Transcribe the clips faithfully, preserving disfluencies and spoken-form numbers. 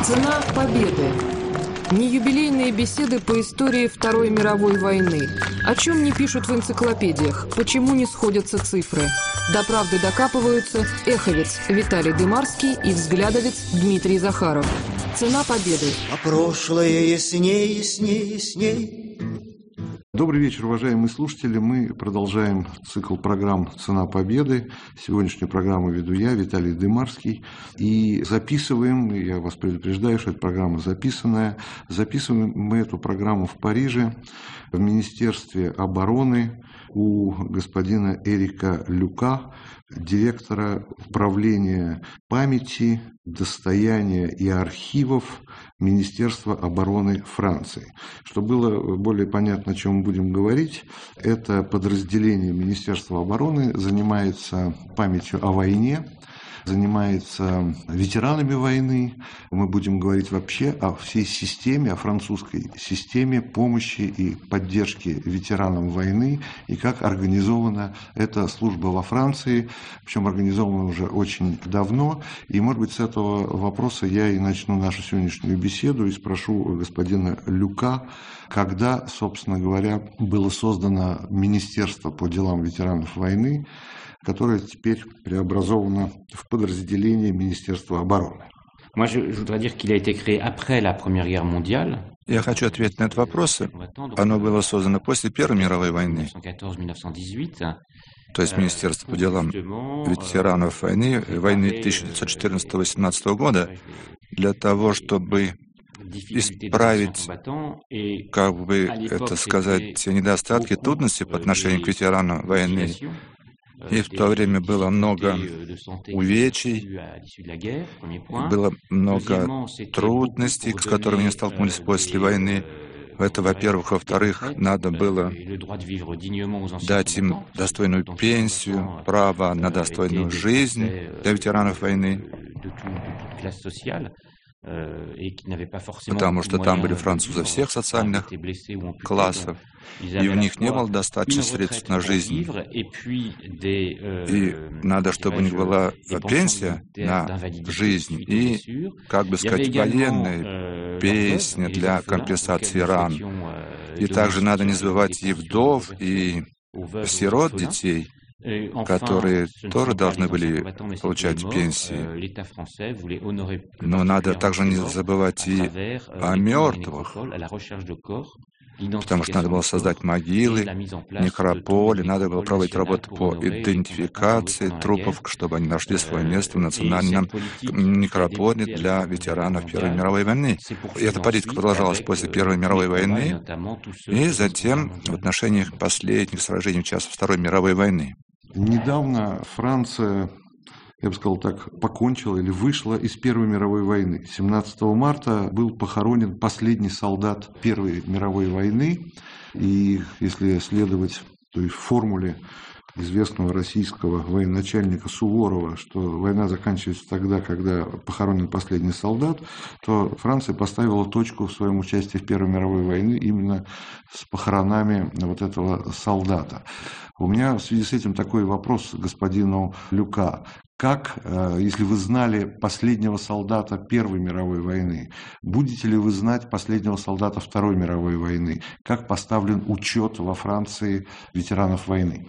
Цена победы. Неюбилейные беседы по истории Второй мировой войны. О чем не пишут в энциклопедиях, почему не сходятся цифры. До правды докапываются эховец Виталий Дымарский и взглядовец Дмитрий Захаров. Цена победы. А прошлое ясней, ясней, ясней. Добрый вечер, уважаемые слушатели. Мы продолжаем цикл программ «Цена победы». Сегодняшнюю программу веду я, Виталий Дымарский. И записываем, я вас предупреждаю, что эта программа записанная, записываем мы эту программу в Париже, в Министерстве обороны у господина Эрика Люка, директора управления памяти, достояния и архивов Министерства обороны Франции. Чтобы было более понятно, о чем мы будем говорить, это подразделение Министерства обороны занимается памятью о войне, занимается ветеранами войны. Мы будем говорить вообще о всей системе, о французской системе помощи и поддержки ветеранам войны и как организована эта служба во Франции, причем организована уже очень давно. И, может быть, с этого вопроса я и начну нашу сегодняшнюю беседу и спрошу господина Люка, когда, собственно говоря, было создано Министерство по делам ветеранов войны, которое теперь преобразовано в подразделение Министерства обороны. Moi, je, je voudrais dire qu'il a été créé après la Première Guerre mondiale. Я хочу ответить на этот вопрос. Оно было создано после Первой мировой войны. То есть Министерство по делам ветеранов войны, войны тысяча девятьсот четырнадцатого — восемнадцатого года, для того, чтобы исправить, как бы это сказать, те недостатки, трудности по отношению к ветеранам войны. И в то время было много увечий, было много трудностей, с которыми они столкнулись после войны. Это, во-первых. Во-вторых, надо было дать им достойную пенсию, право на достойную жизнь для ветеранов войны. Потому что там были французы всех социальных классов, и у них не было достаточно средств на жизнь. И надо, чтобы у них была пенсия на жизнь и, как бы сказать, военная песня для компенсации ран. И также надо не забывать и вдов, и сирот детей, которые тоже должны были получать пенсии. Но надо также не забывать и о мертвых, потому что надо было создать могилы, некрополи, надо было проводить работу по идентификации трупов, чтобы они нашли свое место в национальном некрополе для ветеранов Первой мировой войны. И эта политика продолжалась после Первой мировой войны и затем в отношении последних сражений, в частности, Второй мировой войны. Недавно Франция, я бы сказал так, покончила или вышла из Первой мировой войны. семнадцатого марта был похоронен последний солдат Первой мировой войны. И если следовать той формуле известного российского военачальника Суворова, что война заканчивается тогда, когда похоронен последний солдат, то Франция поставила точку в своем участии в Первой мировой войне именно с похоронами вот этого солдата. У меня в связи с этим такой вопрос господину Люка. Как, если вы знали последнего солдата Первой мировой войны, будете ли вы знать последнего солдата Второй мировой войны? Как поставлен учет во Франции ветеранов войны?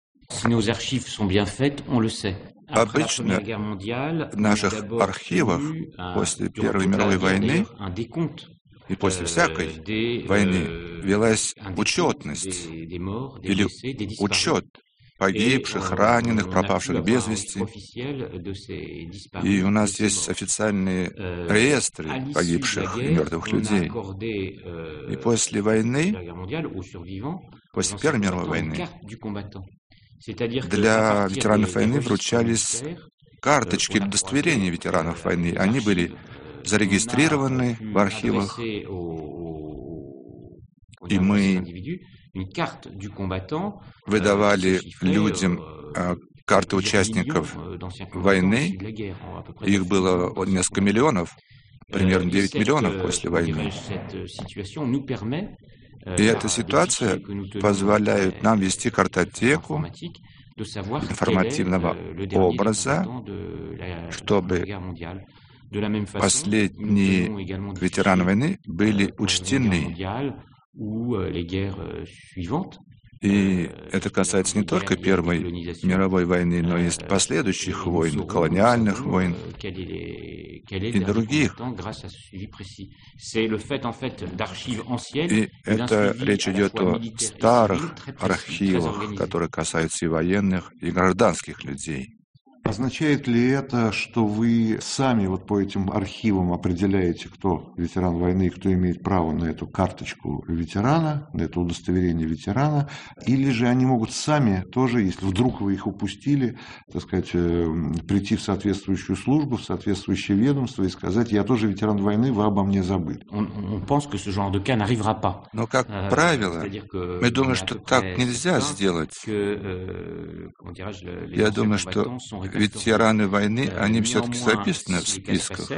Обычно в наших архивах после Первой мировой войны и после всякой войны велась учетность или учет погибших, раненых, пропавших без вести. И у нас есть официальные реестры погибших и мертвых людей. И после войны, после Первой мировой войны, для ветеранов войны вручались карточки удостоверения ветеранов войны. Они были зарегистрированы в архивах, и мы выдавали людям карты участников войны. Их было несколько миллионов, примерно девять миллионов после войны. И эта ситуация позволяет нам вести картотеку информативного образа, чтобы последние ветераны войны были учтены. И это касается не только Первой мировой войны, но и последующих войн, колониальных войн и других. И это речь идет о старых архивах, которые касаются и военных, и гражданских людей. Означает ли это, что вы сами вот по этим архивам определяете, кто ветеран войны и кто имеет право на эту карточку ветерана, на это удостоверение ветерана, или же они могут сами тоже, если вдруг вы их упустили, так сказать, прийти в соответствующую службу, в соответствующее ведомство и сказать: я тоже ветеран войны, вы обо мне забыли? Но, как правило, мы думаем, что так нельзя сделать. Я думаю, что ветераны войны, они все-таки записаны в списках.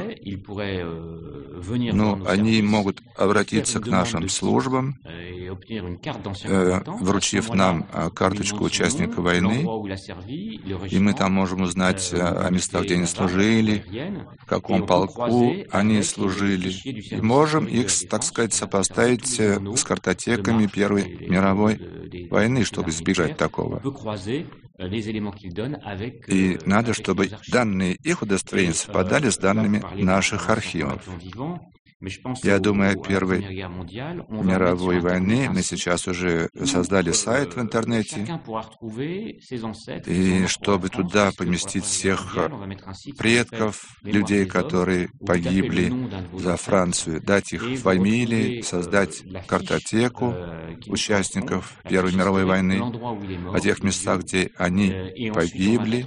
Но они могут обратиться к нашим службам, э, вручив нам карточку участника войны, и мы там можем узнать о местах, где они служили, в каком полку они служили, и можем их, так сказать, сопоставить с картотеками Первой мировой войны, чтобы избежать такого. И надо, чтобы данные их удостоверения совпадали с данными наших архивов. Я думаю, о Первой мировой войны мы сейчас уже создали сайт в интернете, и чтобы туда поместить всех предков, людей, которые погибли за Францию, дать их фамилии, создать картотеку участников Первой мировой войны, о тех местах, где они погибли.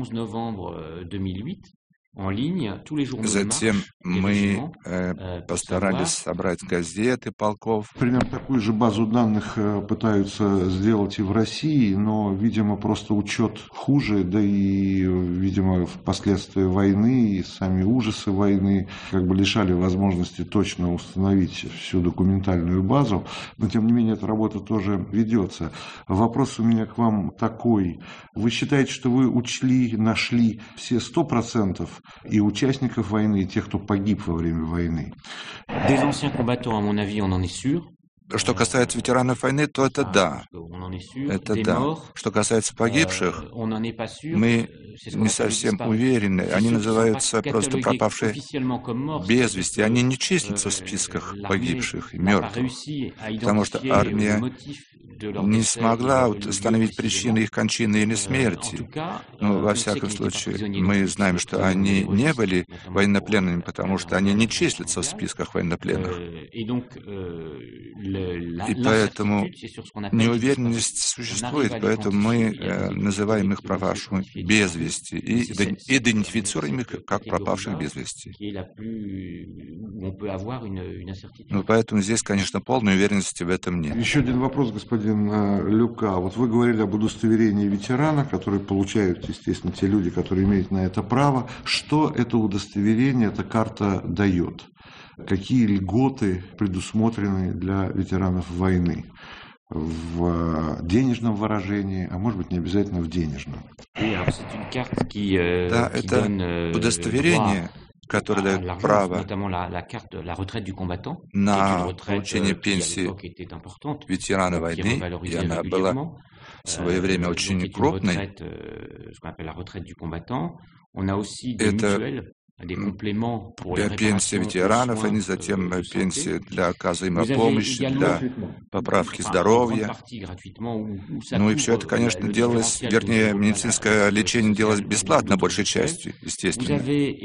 Затем мы э, постарались собрать газеты полков. Примерно такую же базу данных пытаются сделать и в России, но, видимо, просто учет хуже, да и, видимо, впоследствии войны и сами ужасы войны как бы лишали возможности точно установить всю документальную базу. Но, тем не менее, эта работа тоже ведется. Вопрос у меня к вам такой. Вы считаете, что вы учли, нашли все сто процентов и участников войны, и тех, кто погиб во время войны? Что касается ветеранов войны, то это да. Это да. Что касается погибших, мы не совсем уверены. Они называются просто пропавшие без вести. Они не числятся в списках погибших и мертвых, потому что армия не смогла установить причины их кончины или смерти. Но, во всяком случае, мы знаем, что они не были военнопленными, потому что они не числятся в списках военнопленных. И поэтому неуверенность существует, поэтому мы э, называем их пропавшими без вести и идентифицируем их как пропавших без вести. Ну, поэтому здесь, конечно, полной уверенности в этом нет. Еще один вопрос, господин Люка. Вот вы говорили об удостоверении ветерана, которое получают, естественно, те люди, которые имеют на это право. Что это удостоверение, эта карта дает? Какие льготы предусмотрены для ветеранов войны? В денежном выражении, а может быть, не обязательно в денежном? Да, это удостоверение, которое дает право на получение пенсии ветерана войны, и она была в свое время очень крупной. Это пенсия ветеранов, они затем пенсия для оказываемой помощи, для поправки здоровья. Ну и все это, конечно, делалось, вернее, медицинское лечение делалось бесплатно, большей частью, естественно.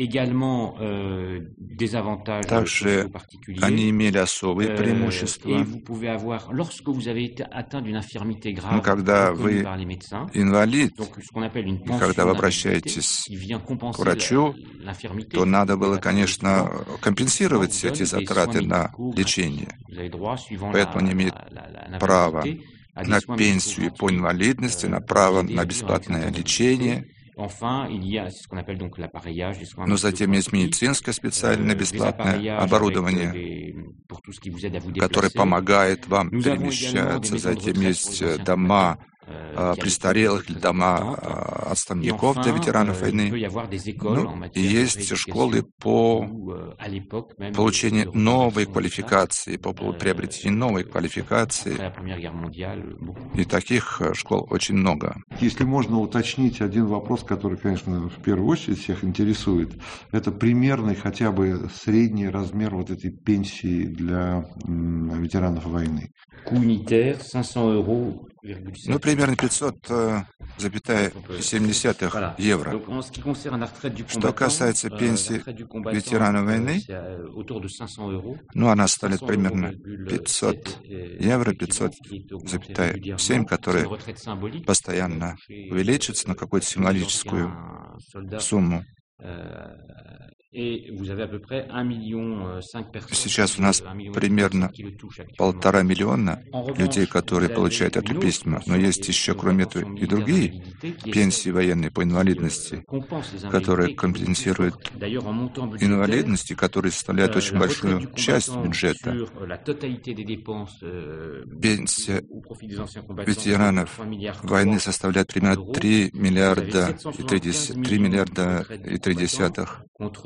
Также они имели особые преимущества. Ну, когда вы инвалид, и когда вы обращаетесь к врачу, то надо было, конечно, компенсировать эти затраты на лечение. Поэтому они имеют право на пенсию по инвалидности, на право на бесплатное лечение. Но затем есть медицинское специальное бесплатное оборудование, которое помогает вам перемещаться. Затем есть дома престарелых или дома отставников для ветеранов войны. Ну, и есть школы по получению новой квалификации, по приобретению новой квалификации. И таких школ очень много. Если можно уточнить один вопрос, который, конечно, в первую очередь всех интересует, это примерный хотя бы средний размер вот этой пенсии для ветеранов войны. Ну, примерно пятьсот семьдесят евро. Что касается пенсии ветеранов войны, ну, она составляет примерно пятьсот евро, пятьсот семь, которые постоянно увеличиваются на какую-то символическую сумму. Сейчас у нас примерно полтора миллиона людей, которые получают эту пенсию, но есть еще, кроме этого, и другие пенсии военные по инвалидности, которые компенсируют инвалидности, которые составляют очень большую часть бюджета. Пенсия ветеранов войны составляет примерно три миллиарда и три десятых.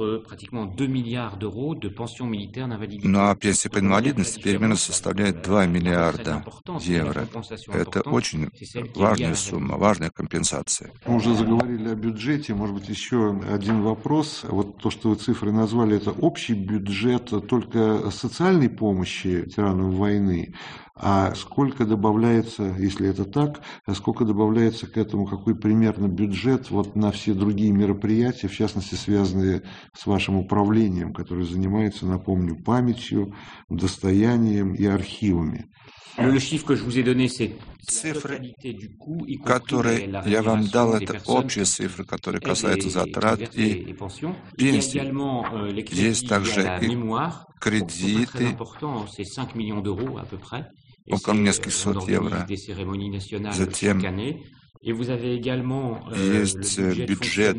Ну а пенсия по инвалидности примерно составляет два миллиарда евро. Это очень важная сумма, важная компенсация. Мы уже заговорили о бюджете. Может быть, еще один вопрос. Вот то, что вы цифры назвали, это общий бюджет только социальной помощи ветеранам войны. А сколько добавляется, если это так, а сколько добавляется к этому, какой примерно бюджет вот на все другие мероприятия, в частности, связанные с вашим управлением, которое занимается, напомню, памятью, достоянием и архивами? Цифры, которые я вам дал, это общие цифры, которые касаются затрат и пенсий. Есть также и кредиты, около нескольких сот евро. Затем есть бюджет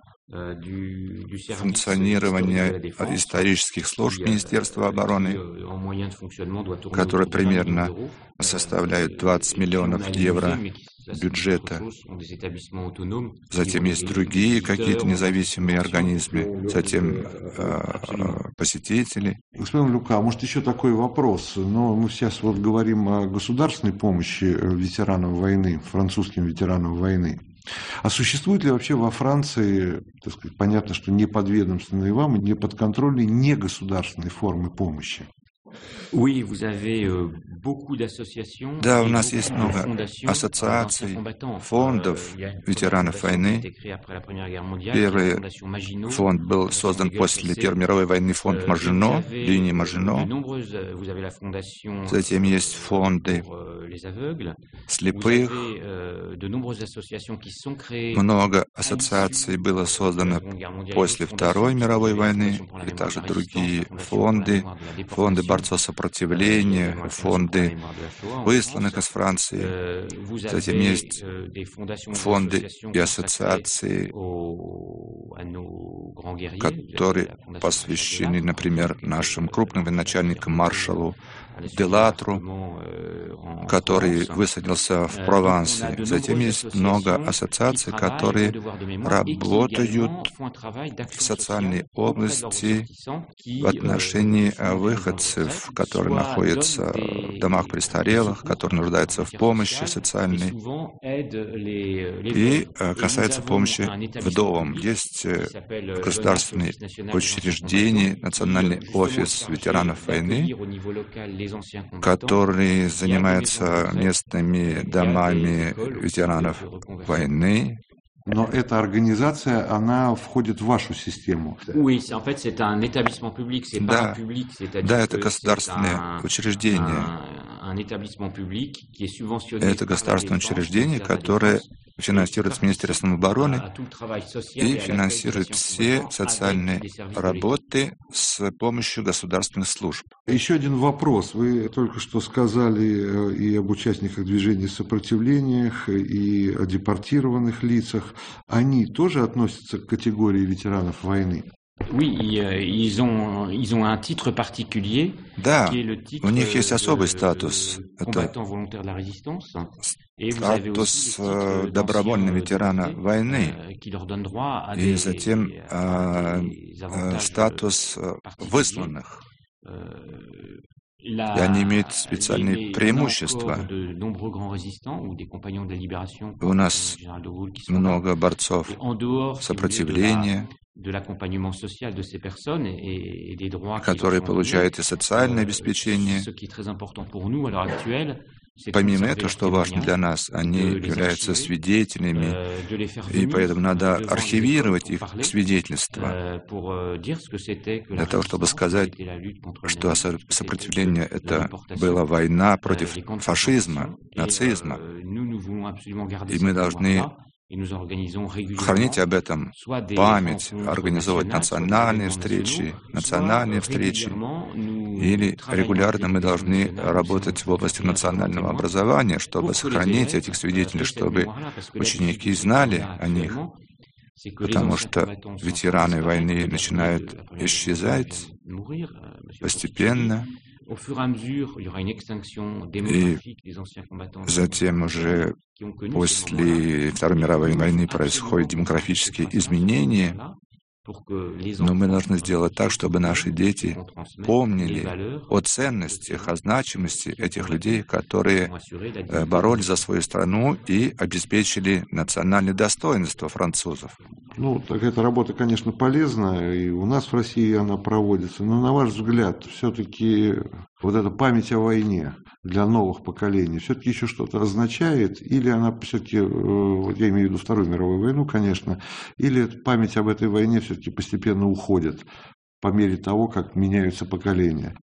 функционирования исторических служб Министерства обороны, который примерно составляет двадцать миллионов евро бюджета. Затем есть другие какие-то независимые организмы, затем э, посетители. Господин Люка, может еще такой вопрос? Но мы сейчас вот говорим о государственной помощи ветеранам войны, французским ветеранам войны. А существует ли вообще во Франции, так сказать, понятно, что не подведомственные вам, не подконтрольные, негосударственные формы помощи? Да, у нас есть много ассоциаций, фондов ветеранов войны. Первый фонд был создан после Первой мировой войны, фонд Мажино, линии Мажино. Затем есть фонды слепых. Много ассоциаций было создано после Второй мировой войны, и также другие фонды, фонды борцов сопротивления, фонды высланных из Франции. Затем есть фонды и ассоциации, которые посвящены, например, нашим крупным военачальникам маршалу Делатру, который высадился в Провансе. Затем есть много ассоциаций, которые работают в социальной области в отношении выходцев, которые находятся в домах престарелых, которые нуждаются в помощи социальной. И касается помощи вдовам. Есть государственные учреждения, Национальный офис ветеранов войны, который занимается местными домами ветеранов войны. Но эта организация, она входит в вашу систему. Да, да, это государственное учреждение. Это государственное учреждение, которое финансирует Министерством обороны и финансирует все социальные работы с помощью государственных служб. Еще один вопрос. Вы только что сказали и об участниках движения сопротивления, и о депортированных лицах. Они тоже относятся к категории ветеранов войны? Да, у них есть особый статус. Это статус добровольного ветерана войны и затем э, э, статус высланных. И они имеют специальные преимущества. У нас много борцов сопротивления, которые получают и социальное обеспечение. Помимо этого, что важно для нас, они являются свидетелями, и поэтому надо архивировать их свидетельства для того, чтобы сказать, что сопротивление — это была война против фашизма, нацизма, и мы должны хранить об этом память, организовывать национальные встречи, национальные встречи, или регулярно мы должны работать в области национального образования, чтобы сохранить этих свидетелей, чтобы ученики знали о них, потому что ветераны войны начинают исчезать постепенно, и затем уже после Второй мировой войны происходят демографические изменения, но мы должны сделать так, чтобы наши дети помнили о ценностях, о значимости этих людей, которые боролись за свою страну и обеспечили национальное достоинство французов. Ну, так эта работа, конечно, полезна, и у нас в России она проводится, но, на ваш взгляд, все-таки вот эта память о войне для новых поколений все-таки еще что-то означает, или она все-таки, вот я имею в виду Вторую мировую войну, конечно, или память об этой войне все-таки постепенно уходит по мере того, как меняются поколения?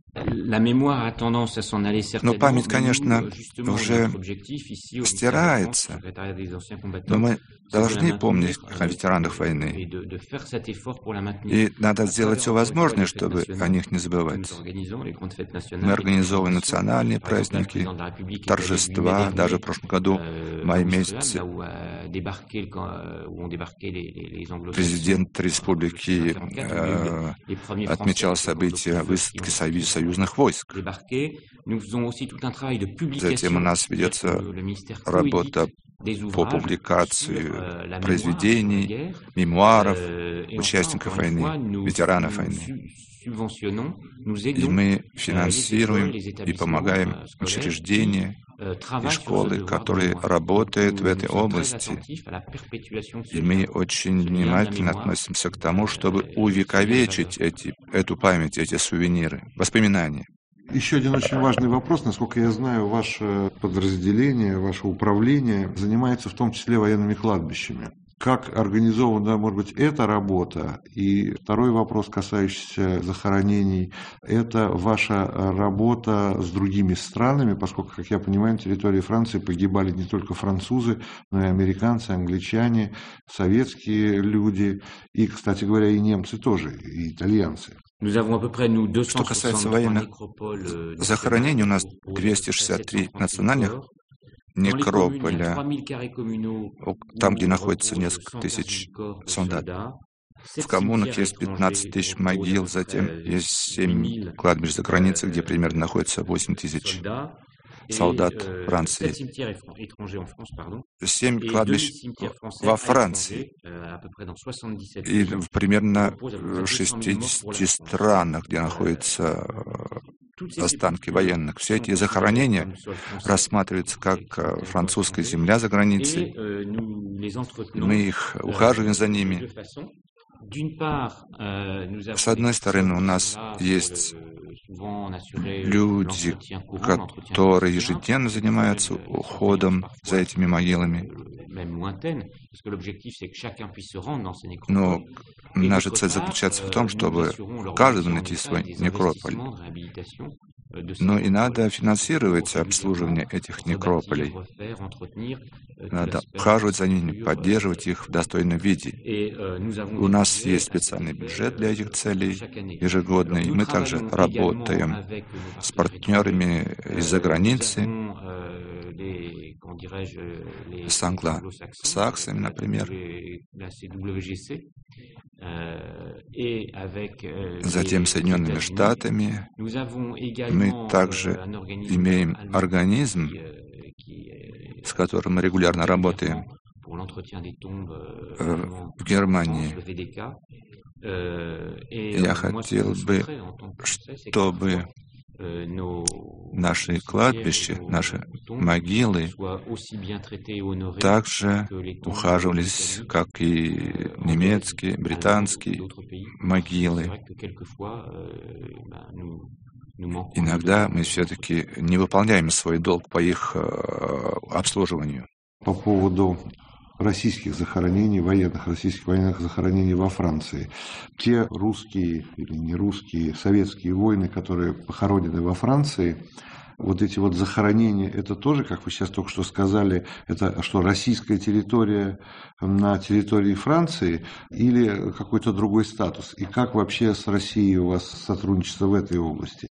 Но память, конечно, уже стирается, но мы должны помнить о ветеранах войны. И надо сделать все возможное, чтобы о них не забывать. Мы организовываем национальные праздники, торжества. Даже в прошлом году, в мае месяце, президент республики э, отмечал события высадки союзных войск. Затем у нас ведется работа по публикации произведений, мемуаров участников войны, ветеранов войны. И мы финансируем и помогаем учреждения и школы, которые работают в этой области. И мы очень внимательно относимся к тому, чтобы увековечить эти, эту память, эти сувениры, воспоминания. Еще один очень важный вопрос. Насколько я знаю, ваше подразделение, ваше управление занимается в том числе военными кладбищами. Как организована, может быть, эта работа? И второй вопрос, касающийся захоронений, это ваша работа с другими странами, поскольку, как я понимаю, на территории Франции погибали не только французы, но и американцы, англичане, советские люди, и, кстати говоря, и немцы тоже, и итальянцы. Что касается военных захоронений, у нас двести шестьдесят три национальных некрополя, там, где находится несколько тысяч солдат. В коммунах есть пятнадцать тысяч могил, затем есть семь кладбищ за границей, где примерно находится восемь тысяч солдат Франции. Семь кладбищ во Франции. И примерно в шестидесяти странах, где находятся останки военных. Все эти захоронения рассматриваются как французская земля за границей. Мы их ухаживаем за ними. С одной стороны, у нас есть люди, которые ежедневно занимаются уходом за этими могилами. Но наша цель заключается в том, чтобы каждый найти свой некрополь. Но и надо финансировать обслуживание этих некрополей. Надо ухаживать за ними, поддерживать их в достойном виде. У нас есть специальный бюджет для этих целей ежегодный. И мы также работаем с партнерами из-за границы, с англосаксами, например. Затем Соединенными Штатами. Мы также имеем организм, с которым мы регулярно работаем в Германии. Я хотел бы, чтобы наши кладбища, наши могилы также ухаживались, как и немецкие, британские могилы. Иногда мы все-таки не выполняем свой долг по их обслуживанию. По поводу российских захоронений, военных российских военных захоронений во Франции. Те русские или не русские, советские воины, которые похоронены во Франции, вот эти вот захоронения, это тоже, как вы сейчас только что сказали, это что, российская территория на территории Франции или какой-то другой статус? И как вообще с Россией у вас сотрудничество в этой области?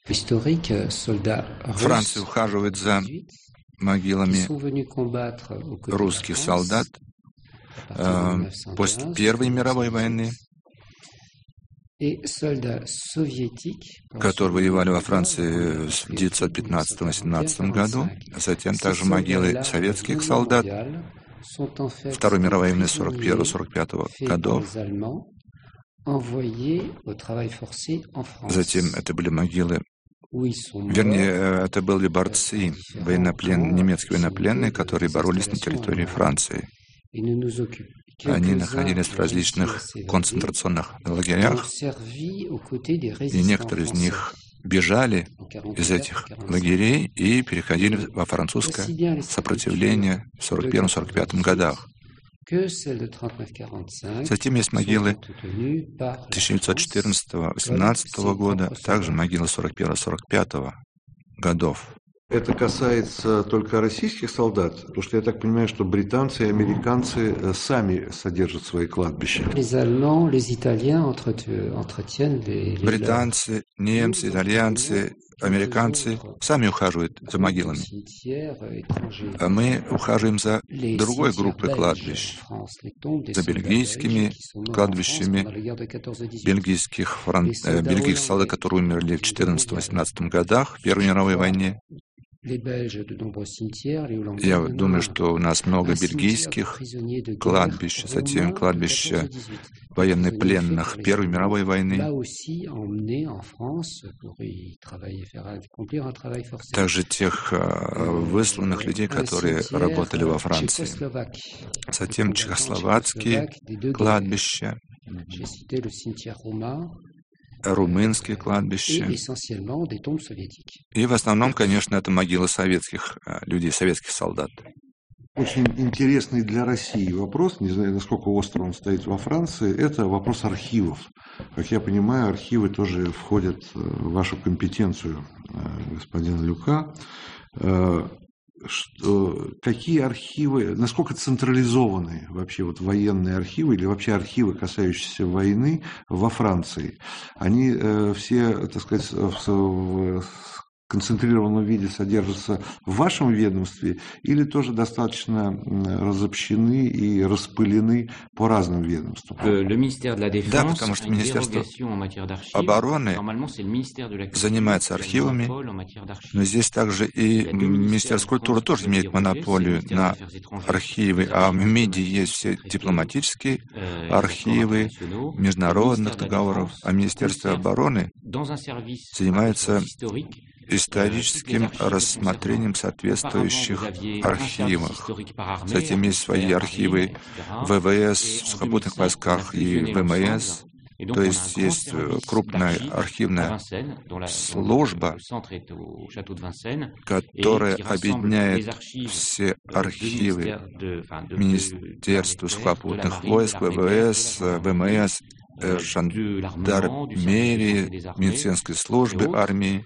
Франция ухаживает за могилами русских солдат э, после Первой мировой войны, которые воевали во Франции в тысяча девятьсот пятнадцатом — восемнадцатом году, затем также могилы советских солдат Второй мировой войны сорок первого — сорок пятого годов. Затем это были могилы, вернее, это были борцы, военноплен, немецкие военнопленные, которые боролись на территории Франции. Они находились в различных концентрационных лагерях, и некоторые из них бежали из этих лагерей и переходили во французское сопротивление в сорок первом — сорок пятом годах. Затем есть могилы тысяча девятьсот четырнадцатого — восемнадцатого года, также могилы сорок первого — сорок пятого годов. Это касается только российских солдат, потому что я так понимаю, что британцы и американцы сами содержат свои кладбища. Британцы, немцы, итальянцы, американцы сами ухаживают за могилами. А мы ухаживаем за другой группой кладбищ, за бельгийскими кладбищами бельгийских, фран... э, бельгийских солдат, которые умерли в четырнадцатом — восемнадцатом годах в Первой мировой войне. Я думаю, что у нас много бельгийских кладбищ, затем кладбища военнопленных Первой мировой войны. Также тех высланных людей, которые работали во Франции. Затем чехословацкие кладбища, румынские кладбища. И в основном, конечно, это могилы советских людей, советских солдат. Очень интересный для России вопрос, не знаю, насколько остро он стоит во Франции, это вопрос архивов. Как я понимаю, архивы тоже входят в вашу компетенцию, господин Люка. Что, какие архивы, насколько централизованы вообще вот военные архивы или вообще архивы, касающиеся войны во Франции? Они э, все, так сказать, в, в концентрированном виде содержатся в вашем ведомстве или тоже достаточно разобщены и распылены по разным ведомствам? Да, потому что Министерство обороны занимается архивами, но здесь также и Министерство культуры тоже имеет монополию на архивы, а в МИДе есть все дипломатические архивы международных договоров, а Министерство обороны занимается историческим рассмотрением соответствующих архивов. Затем есть свои архивы вэ вэ эс в сухопутных войсках и вэ эм эс. То есть есть крупная архивная служба, которая объединяет все архивы Министерства сухопутных войск, вэ вэ эс, вэ эм эс, жандармерии, медицинской службы армии.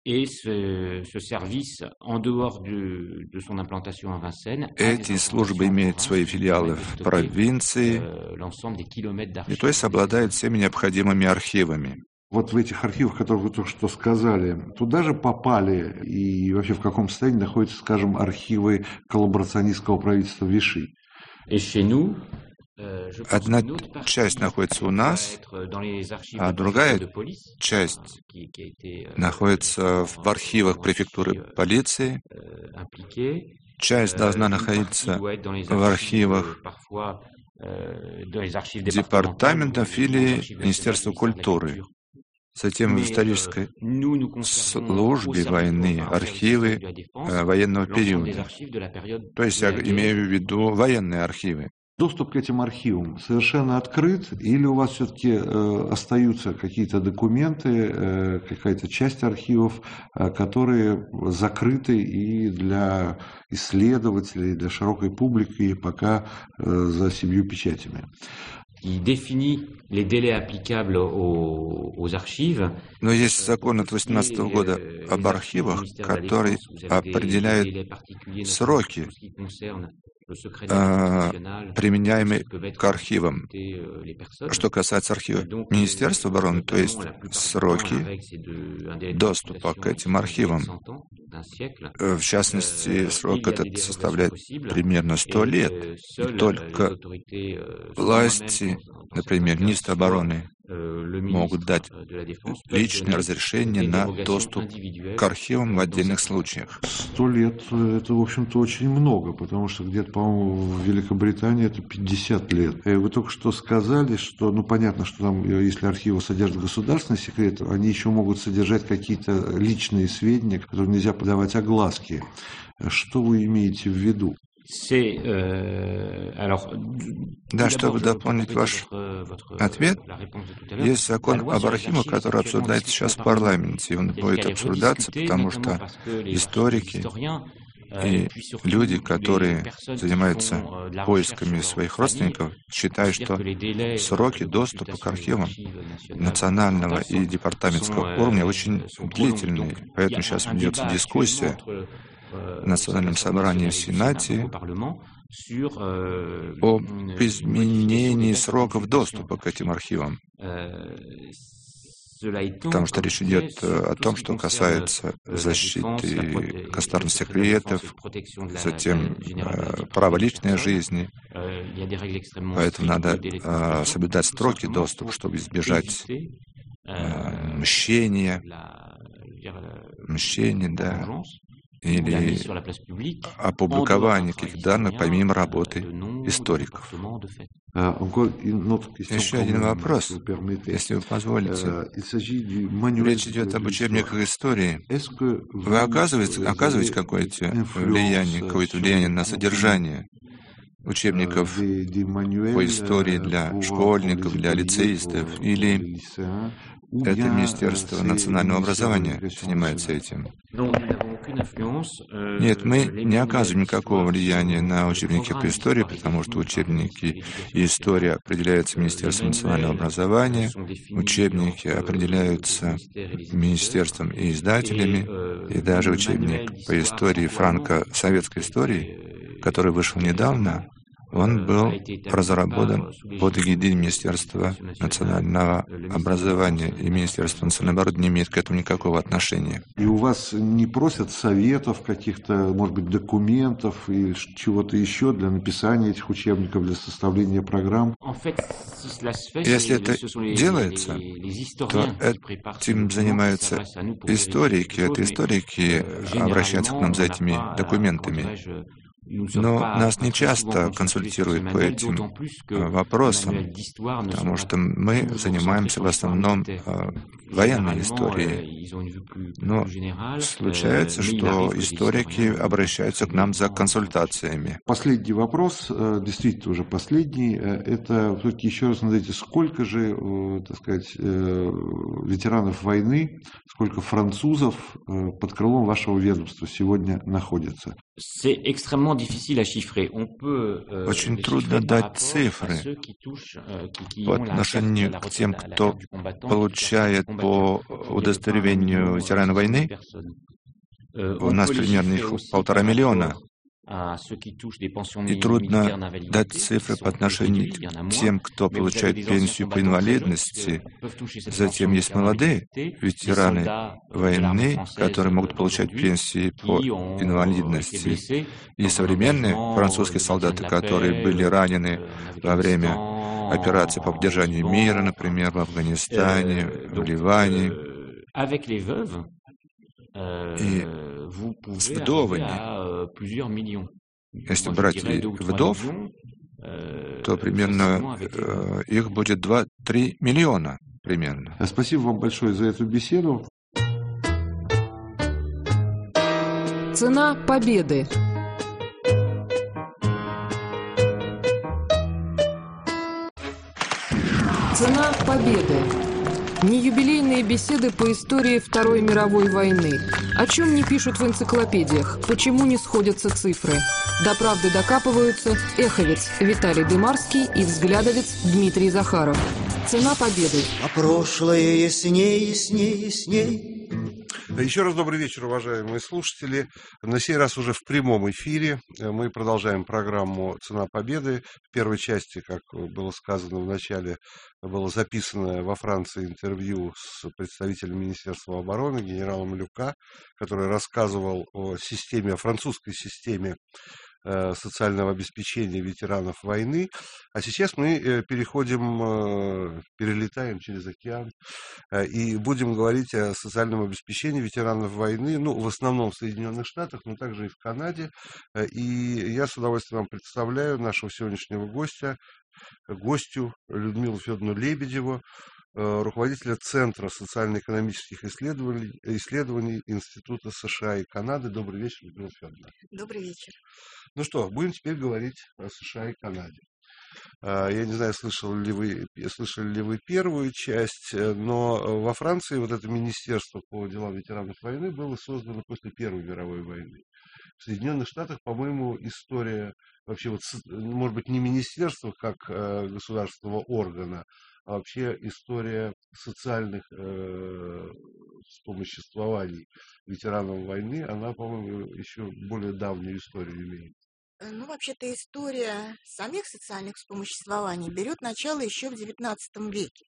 Эти службы имеют свои филиалы в провинции, и то есть обладают всеми необходимыми архивами. Вот в этих архивах, которые вы только что сказали, туда же попали и вообще в каком состоянии находятся, скажем, архивы коллаборационистского правительства Виши? Одна часть находится у нас, а другая часть находится в архивах префектуры полиции. часть должна находиться в архивах департаментов или Министерства культуры. Затем в исторической службе войны архивы военного периода. То есть я имею в виду военные архивы. Доступ к этим архивам совершенно открыт, или у вас все-таки э, остаются какие-то документы, э, какая-то часть архивов, э, которые закрыты и для исследователей, для широкой публики пока э, за семью печатями? Qui définit les délais applicables aux, aux archives. Но есть закон от восемнадцатого года об архивах, который определяет сроки, применяемые к архивам. Что касается архива Министерства обороны, то есть сроки доступа к этим архивам. В частности, срок этот составляет примерно сто лет. И только власти, например, министр обороны, могут дать личное разрешение на доступ к архивам в отдельных случаях. Сто лет – это, в общем-то, очень много, потому что где-то, по-моему, в Великобритании это пятьдесят лет. И вы только что сказали, что, ну, понятно, что там, если архивы содержат государственный секрет, они еще могут содержать какие-то личные сведения, которые нельзя подавать огласке. Что вы имеете в виду? Да, чтобы дополнить ваш ответ, есть закон об архивах, который обсуждается сейчас в парламенте. И он будет обсуждаться, потому что историки и люди, которые занимаются поисками своих родственников, считают, что сроки доступа к архивам национального и департаментского уровня очень длительные. Поэтому сейчас ведется дискуссия в Национальном собрании в Сенате об изменении сроков доступа к этим архивам. Потому что речь идет о том, что касается защиты государственных секретов, затем э, права личной жизни. Поэтому надо э, соблюдать сроки доступа, чтобы избежать э, мщения, мщения, да, или опубликование каких-то данных помимо работы историков. Еще один вопрос, если вы позволите. Речь идет об учебниках истории. Вы оказываете, оказываете какое-то влияние, какое-то влияние на содержание учебников по истории для школьников, для лицеистов, или это Министерство национального образования занимается этим? Нет, мы не оказываем никакого влияния на учебники по истории, потому что учебники и история определяются Министерством национального образования, учебники определяются Министерством и издателями, и даже учебник по истории франко-советской истории, который вышел недавно, он был разработан под эгидой Министерства национального образования, и Министерство национального образования не имеет к этому никакого отношения. И у вас не просят советов, каких-то, может быть, документов или чего-то еще для написания этих учебников, для составления программ? Если это делается, то этим занимаются историки. Это историки обращаются к нам за этими документами. Но нас не часто консультируют по этим вопросам, потому что мы занимаемся в основном военной историей. Но случается, что историки обращаются к нам за консультациями. Последний вопрос, действительно уже последний, это все-таки еще раз надо, сколько же, так сказать, ветеранов войны, сколько французов под крылом вашего ведомства сегодня находится? Очень трудно дать цифры по отношению к тем, кто получает по удостоверению ветерана войны. У нас примерно их полтора миллиона. И трудно дать цифры по отношению к тем, кто получает пенсию по инвалидности. Затем есть молодые ветераны войны, которые могут получать пенсии по инвалидности. И современные французские солдаты, которые были ранены во время операции по поддержанию мира, например, в Афганистане, в Ливане. И с вдовами, если брать вдов, то примерно э, их будет два-три миллиона примерно. Спасибо вам большое за эту беседу. Цена победы. Цена победы. Не юбилейные беседы по истории Второй мировой войны. О чем не пишут в энциклопедиях, почему не сходятся цифры. До правды докапываются эховец Виталий Дымарский и взглядовец Дмитрий Захаров. Цена победы. А прошлое ясней, ясней, ясней. Еще раз добрый вечер, уважаемые слушатели. На сей раз уже в прямом эфире мы продолжаем программу «Цена победы». В первой части, как было сказано в начале, было записано во Франции интервью с представителем Министерства обороны, генералом Люка, который рассказывал о системе, о французской системе социального обеспечения ветеранов войны. А сейчас мы переходим, перелетаем через океан и будем говорить о социальном обеспечении ветеранов войны, ну, в основном в Соединенных Штатах, но также и в Канаде. И я с удовольствием вам представляю нашего сегодняшнего гостя, гостю Людмилу Федоровну Лебедеву, руководителя Центра социально-экономических исследований, исследований Института США и Канады. Добрый вечер, Людмила Федоровна. Добрый вечер. Ну что, будем теперь говорить о США и Канаде. Я не знаю, слышали ли вы, слышали ли вы первую часть, но во Франции вот это Министерство по делам ветеранов войны было создано после Первой мировой войны. В Соединенных Штатах, по-моему, история вообще, вот, может быть, не министерства как государственного органа, а вообще история социальных э, вспомоществований ветеранов войны, она, по-моему, еще более давнюю историю имеет. Ну, вообще-то история самих социальных вспомоществований берет начало еще в девятнадцатом веке.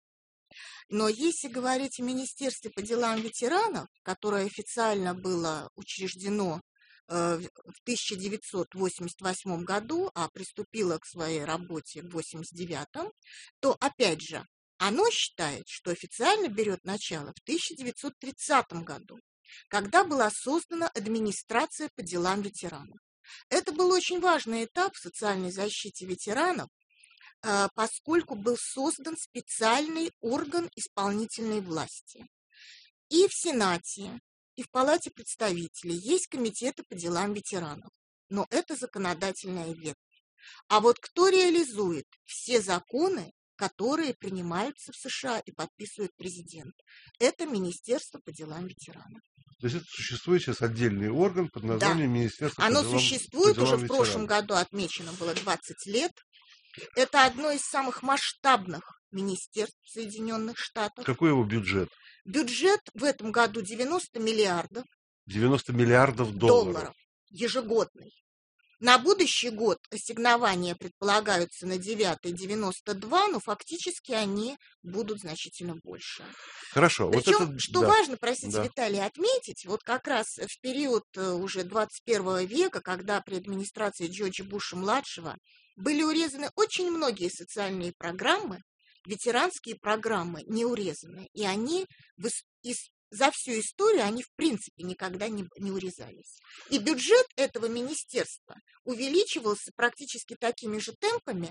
Но если говорить о Министерстве по делам ветеранов, которое официально было учреждено в тысяча девятьсот восемьдесят восьмом году, а приступила к своей работе в восемьдесят девятом, то, опять же, оно считает, что официально берет начало в тысяча девятьсот тридцатом году, когда была создана администрация по делам ветеранов. Это был очень важный этап в социальной защите ветеранов, поскольку был создан специальный орган исполнительной власти. И в Сенате, и в Палате представителей есть комитеты по делам ветеранов, но это законодательная ветвь. А вот кто реализует все законы, которые принимаются в США и подписывает президент? Это Министерство по делам ветеранов. То есть это существует сейчас отдельный орган под названием да. Министерство Оно по делам, существует, по делам уже ветеранов. В прошлом году отмечено было двадцать лет. Это одно из самых масштабных министерств Соединенных Штатов. Какой его бюджет? Бюджет в этом году девяносто миллиардов. девяносто миллиардов долларов. долларов ежегодный. На будущий год ассигнования предполагаются на девятый девяносто два, но фактически они будут значительно больше. Хорошо. Причем, вот это, что да. важно, простите, да. Виталий, отметить, вот как раз в период уже двадцать первого века, когда при администрации Джорджа Буша-младшего были урезаны очень многие социальные программы, ветеранские программы не урезаны, и они в, из, за всю историю они в принципе никогда не, не урезались. И бюджет этого министерства увеличивался практически такими же темпами,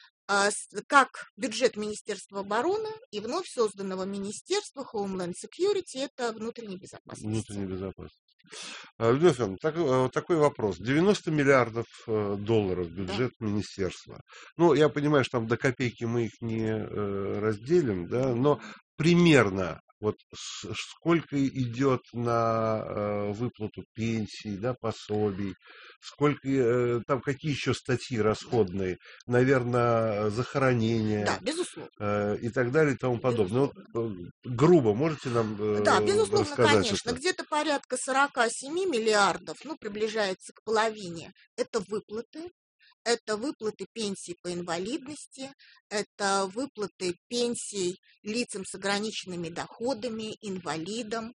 как бюджет Министерства обороны и вновь созданного Министерства Homeland Security, это внутренняя безопасность. Внутренняя безопасность. Людмила Федоровна, так, такой вопрос. девяносто миллиардов долларов бюджет да. министерства. Ну, я понимаю, что там до копейки мы их не разделим, да, но примерно вот сколько идет на э, выплату пенсий, да, пособий, сколько э, там какие еще статьи расходные, наверное, захоронения, да, безусловно. Э, и так далее и тому подобное. Вот, э, грубо можете нам э, да, безусловно, рассказать конечно, это? Где-то порядка сорок семь миллиардов, ну, приближается к половине, это выплаты. Это выплаты пенсий по инвалидности, это выплаты пенсий лицам с ограниченными доходами, инвалидам.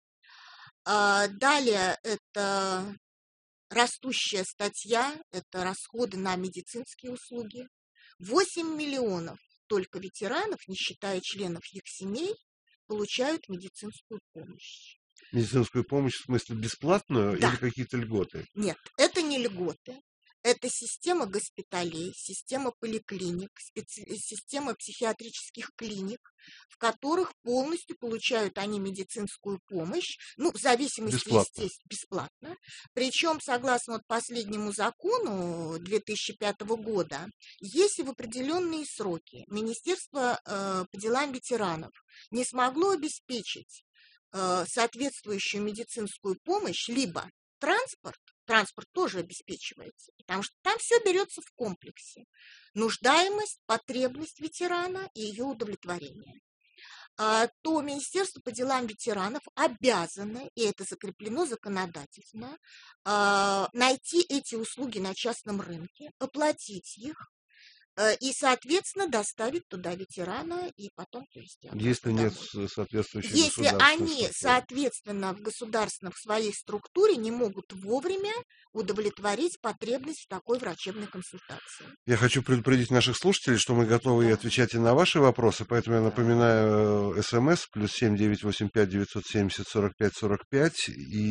Далее это растущая статья, это расходы на медицинские услуги. восемь миллионов только ветеранов, не считая членов их семей, получают медицинскую помощь. Медицинскую помощь, в смысле, бесплатную Да. или какие-то льготы? Нет, это не льготы. Это система госпиталей, система поликлиник, специ- система психиатрических клиник, в которых полностью получают они медицинскую помощь, ну, в зависимости, Бесплатно. естественно, бесплатно. Причем, согласно вот последнему закону две тысячи пятого года, если в определенные сроки Министерство э, по делам ветеранов не смогло обеспечить э, соответствующую медицинскую помощь, либо транспорт, транспорт тоже обеспечивается, потому что там все берется в комплексе. Нуждаемость, потребность ветерана и ее удовлетворение. А, то Министерство по делам ветеранов обязано, и это закреплено законодательно, а, найти эти услуги на частном рынке, оплатить их, э, и, соответственно, доставить туда ветерана и потом привезти обратно Если нет домой. с- соответствующей Если государственной они, структуры. соответственно, в государственном в своей структуре не могут вовремя удовлетворить потребность в такой врачебной консультации. Я хочу предупредить наших слушателей, что мы готовы и отвечать и на ваши вопросы, поэтому я напоминаю СМС плюс семь девять восемь пять девятьсот семьдесят сорок пять сорок пять,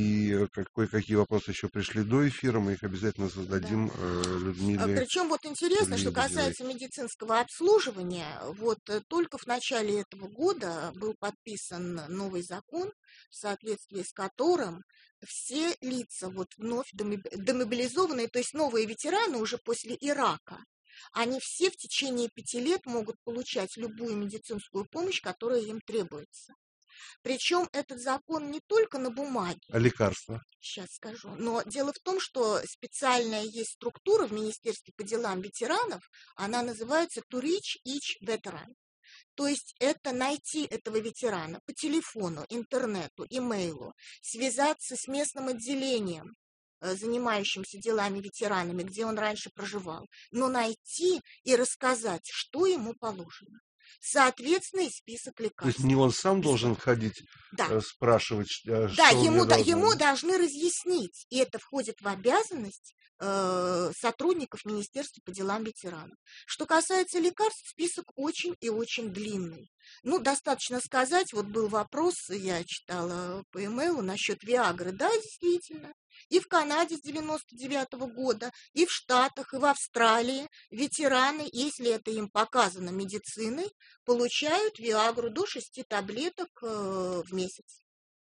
и кое-какие вопросы еще пришли до эфира, мы их обязательно зададим э, Людмиле. Причем вот интересно, что Людмиле касается медицинского обслуживания, вот э, только в начале этого года был подписан новый закон, в соответствии с которым все лица вот вновь демоб- демобилизованные, то есть новые ветераны уже после Ирака, они все в течение пяти лет могут получать любую медицинскую помощь, которая им требуется. Причем этот закон не только на бумаге, А лекарства? сейчас скажу, но дело в том, что специальная есть структура в Министерстве по делам ветеранов, она называется To Reach Each Veteran. То есть это найти этого ветерана по телефону, интернету, имейлу, связаться с местным отделением, э, занимающимся делами ветеранами, где он раньше проживал, но найти и рассказать, что ему положено. Соответственно, и список То есть лекарств. не он сам должен Бесплатно. ходить, Да. э, спрашивать, э, Да, что он ему, мне да, должен, ему да? должны разъяснить, и это входит в обязанность э, сотрудников Министерства по делам ветеранов. Что касается лекарств, список очень и очень длинный. Ну, достаточно сказать, вот был вопрос, я читала по имейлу насчет Виагры. Да, действительно. И в Канаде с девяносто девятого года, и в Штатах, и в Австралии ветераны, если это им показано медициной, получают Виагру до шести таблеток э, в месяц.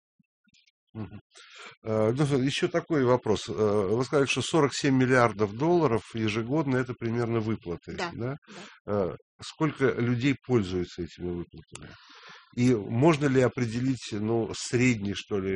Мгм. Э, ну, еще такой вопрос. Э, Вы сказали, что сорок семь миллиардов долларов ежегодно это примерно выплаты. Да, Да? да. Э, Сколько людей пользуются этими выплатами? И можно ли определить, ну, средний, что ли,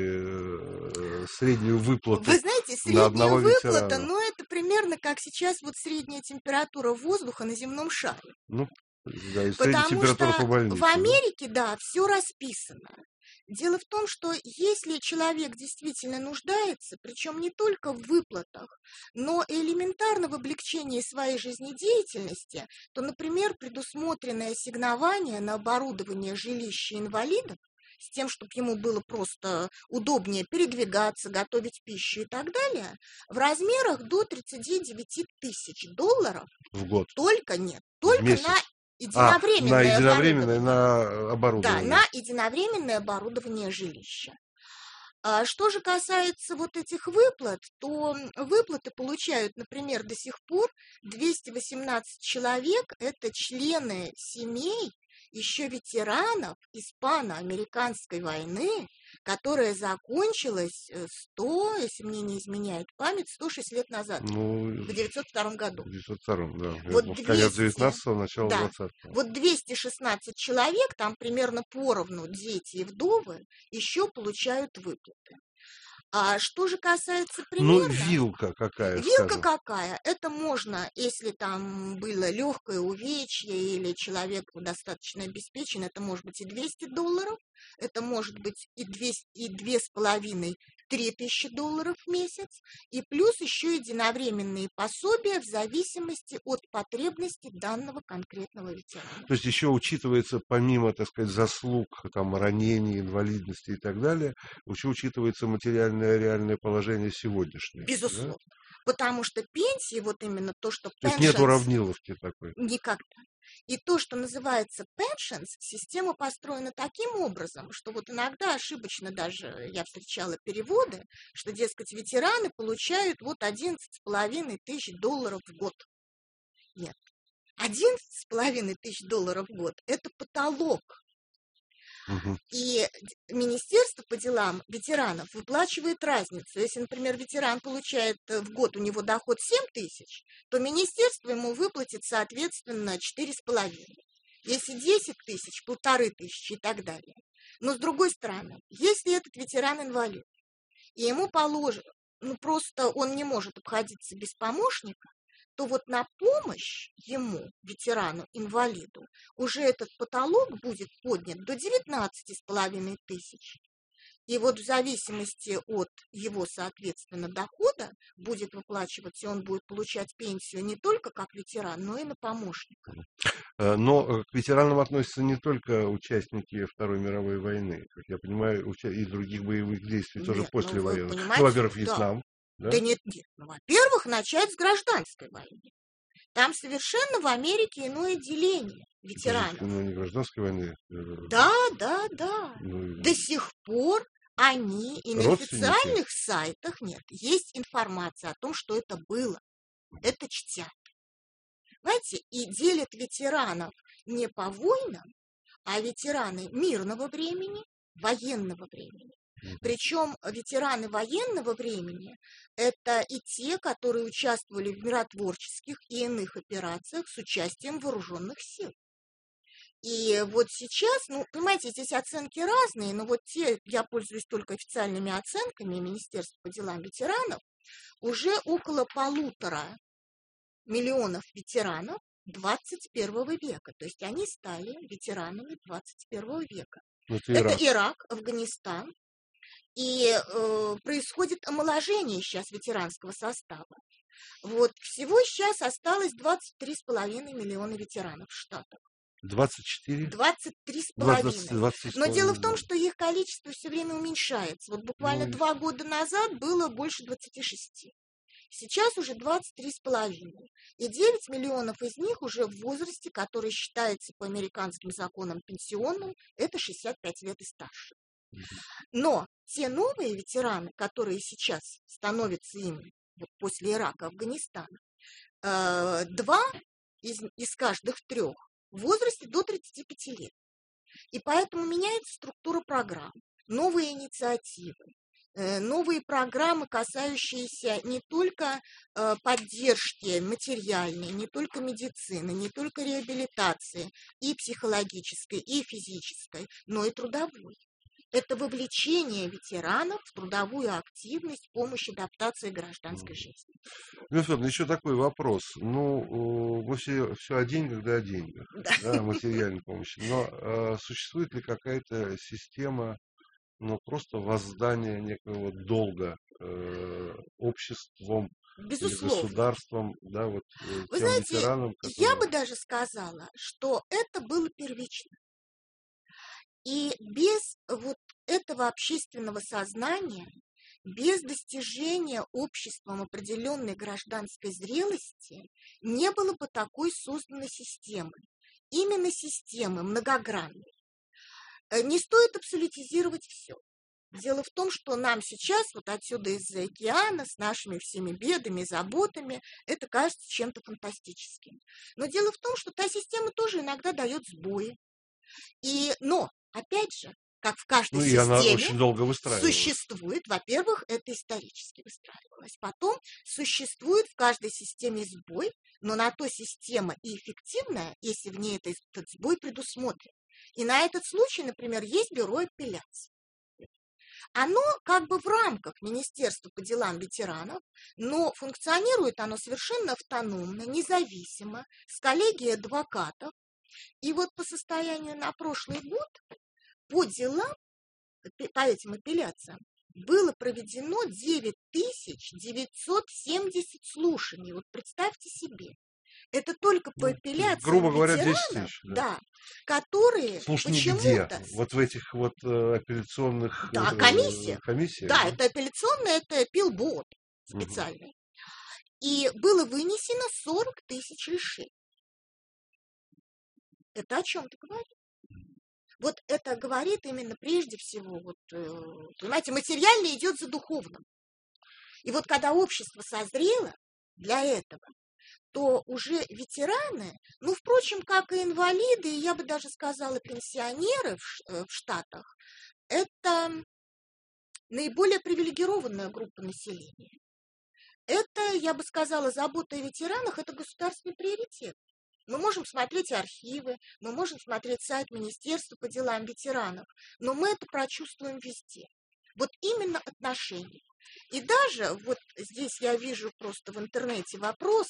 э, среднюю выплату Вы знаете, на средняя одного выплата, ветерана? ну, это примерно как сейчас вот средняя температура воздуха на земном шаре. Ну, да, и средняя Потому температура что по больнице, в да? Америке, да, все расписано. Дело в том, что если человек действительно нуждается, причем не только в выплатах, но и элементарно в облегчении своей жизнедеятельности, то, например, предусмотренное ассигнование на оборудование жилища инвалидов с тем, чтобы ему было просто удобнее передвигаться, готовить пищу и так далее, в размерах до тридцати девяти тысяч долларов В год, только нет, в только месяц. на А, на единовременное единовременное, оборудование. на Да, оборудование. на единовременное оборудование жилища. А что же касается вот этих выплат, то выплаты получают, например, до сих пор двести восемнадцать человек, это члены семей еще ветеранов испано-американской войны, которая закончилась э, сто, если мне не изменяет память, сто шесть лет назад, Ну, в девятьсот втором году. в девятьсот втором, да. Я Вот думал, конец двести, девятнадцатого, начало да, двадцатого. вот двести шестнадцать человек, там примерно поровну дети и вдовы, еще получают выплаты. А что же касается Ну, примерно, вилка какая, вилка скажем. какая? Это можно, если там было легкое увечье или человек достаточно обеспечен, это может быть и двести долларов, это может быть и двести, и две с половиной, три тысячи долларов в месяц, и плюс еще единовременные пособия в зависимости от потребностей данного конкретного ветерана. То есть еще учитывается, помимо, так сказать, заслуг, там, ранений, инвалидности и так далее, еще учитывается материальное реальное положение сегодняшнее. Да? Безусловно. Потому что пенсии, вот именно то, что То есть нет pensions, уравниловки такой. никогда. И то, что называется pensions, система построена таким образом, что вот иногда ошибочно даже я встречала переводы, что, дескать, ветераны получают вот одиннадцать с половиной тысяч долларов в год. Нет. одиннадцать с половиной тысяч долларов в год – это потолок. Угу. И Министерство по делам ветеранов выплачивает разницу. Если, например, ветеран получает в год, у него доход семь тысяч, то министерство ему выплатит, соответственно, четыре с половиной. Если десять тысяч, полторы тысячи и так далее. Но, с другой стороны, если этот ветеран инвалид, и ему положено, ну, просто он не может обходиться без помощника, то вот на помощь ему, ветерану-инвалиду, уже этот потолок будет поднят до девятнадцати с половиной тысяч. И вот в зависимости от его, соответственно, дохода будет выплачиваться, и он будет получать пенсию не только как ветеран, но и на помощника. Но к ветеранам относятся не только участники Второй мировой войны, как я понимаю, и других боевых действий Нет, тоже ну, после вы войны. понимаете, Ну, во-первых, да. Вьетнам. Да? Да нет, нет. Ну, во-первых, начать с гражданской войны. Там совершенно в Америке иное деление ветеранов. Ну, не гражданской войны. Да, да, да. Ну, До сих пор они и на официальных сайтах нет. Есть информация о том, что это было. Это чтят. Знаете, и делят ветеранов не по войнам, а ветераны мирного времени, военного времени. Причем ветераны военного времени – это и те, которые участвовали в миротворческих и иных операциях с участием вооруженных сил. И вот сейчас, ну, понимаете, здесь оценки разные, но вот те, я пользуюсь только официальными оценками Министерства по делам ветеранов, уже около полутора миллионов ветеранов двадцать первого века. То есть они стали ветеранами двадцать первого века. Это Ирак, Это Ирак Афганистан. И э, происходит омоложение сейчас ветеранского состава. Вот всего сейчас осталось двадцать три с половиной миллиона ветеранов в Штатах. двадцать четыре? двадцать три с половиной. Но дело в том, что их количество все время уменьшается. Вот буквально ну, два года назад было больше двадцати шести. Сейчас уже двадцать три с половиной. И девять миллионов из них уже в возрасте, который считается по американским законам пенсионным, это шестьдесят пять лет и старше. Но те новые ветераны, которые сейчас становятся ими вот после Ирака, Афганистана, э, два из, из каждых трех в возрасте до тридцати пяти лет. И поэтому меняется структура программ, новые инициативы, э, новые программы, касающиеся не только э, поддержки материальной, не только медицины, не только реабилитации и психологической, и физической, но и трудовой. Это вовлечение ветеранов в трудовую активность, помощь адаптации гражданской жизни. Милфедовна, еще такой вопрос. Ну, мы все, все о деньгах, да о деньгах, да. Да, материальной помощи. Но э, существует ли какая-то система, ну, просто воздания некого долга э, обществом, безусловно, государством, да, вот Вы тем знаете, ветеранам, которые... я бы даже сказала, что это было первично. И без вот этого общественного сознания, без достижения обществом определенной гражданской зрелости, не было бы такой созданной системы. Именно системы многогранной. Не стоит абсолютизировать все. Дело в том, что нам сейчас, вот отсюда из-за океана, с нашими всеми бедами, заботами, это кажется чем-то фантастическим. Но дело в том, что та система тоже иногда дает сбои. И, но, опять же, как в каждой ну, системе, она очень долго выстраивалась. Существует, во-первых, это исторически выстраивалось. Потом существует в каждой системе сбой, но на то система и эффективная, если в ней этот, этот сбой предусмотрен. И на этот случай, например, есть бюро апелляций. Оно как бы в рамках Министерства по делам ветеранов, но функционирует оно совершенно автономно, независимо, с коллегией адвокатов. И вот по состоянию на прошлый год по делам, по этим апелляциям, было проведено девять тысяч девятьсот семьдесят слушаний. Вот представьте себе. Это только по апелляциям, грубо говоря, ветеранов, десять тысяч, да. Да, которые слушания почему-то... где? Вот в этих вот э, апелляционных... Да, э, комиссиях. комиссиях. Да, да, это апелляционный, это апелбот специальный. Угу. И было вынесено сорок тысяч решений. Это о чем-то говорит. Вот это говорит именно прежде всего, вот, понимаете, материально идет за духовным. И вот когда общество созрело для этого, то уже ветераны, ну, впрочем, как и инвалиды, и я бы даже сказала, пенсионеры в Штатах, это наиболее привилегированная группа населения. Это, я бы сказала, забота о ветеранах – это государственный приоритет. Мы можем смотреть архивы, мы можем смотреть сайт Министерства по делам ветеранов, но мы это прочувствуем везде. Вот именно отношения. И даже вот здесь я вижу просто в интернете вопрос